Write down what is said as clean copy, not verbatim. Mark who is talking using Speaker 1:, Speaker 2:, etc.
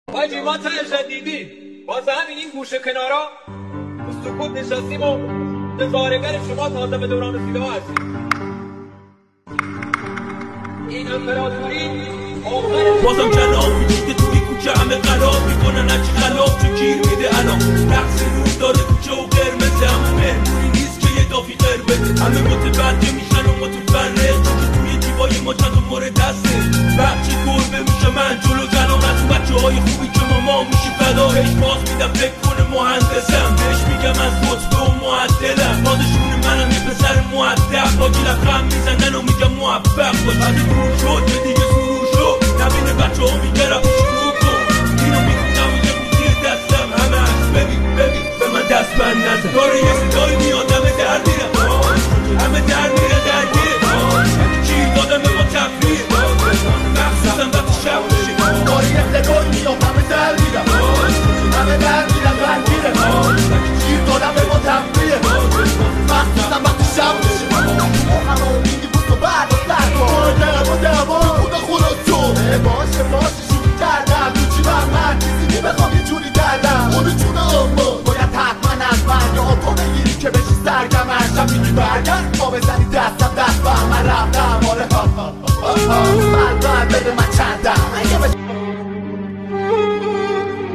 Speaker 1: حاجی ما تهش دیدیم واسه همین این گوشه کنارا تو سکوت نشستیم و نظارگر شما تازه به دوران رسیده ها هستیم. این امپراتوری
Speaker 2: بازم کلام میگه توی کوچه همه قرار میکنن هرچی خلاف چه گیر میده الان رقص روز داره کوچه و قرمزه همه مهمونی نیست که یه دافی قربه همه متوجه میشن و متفرق توی دیوای ما چند مورد دسته بچه گربه میشه من جلو جلام از اون بچه های خوبی که ما میشی فدا بهش باز میدم فکر کنه مهندسم بهش میگم از رتبه و معدلم بازشون منم یه پسر مؤدب با گیلخم میزنن و میگم موفق باش وقتی دور شد که دیگه سرور شد نبینه بچه ها میگرم شروع کن اینو میخونم و یه قوطی دستم همه هست ببین به من دست بند نزن داره یه صدای میاد همه در میرم همه در میره درگیره گیر دادم به ما تفریح مخصوصا وقتی شب میشه
Speaker 3: داره یه صدای میاد همه در میرم همه در میرم درگیره گیر دادم به ما تفریح مخصوصا وقتی شب میشه همه امیدی بود و بعد و سر کن دوا خدا تو باشه شروع کردم تو چی من چیزی میبخوام یه جوری کردم خودو چونه اما باید حتما از من یا تو بگیری که بشی سرگمن شب میگی برگرد ما بزنی دست بر من رفتم آره من باید بده من چند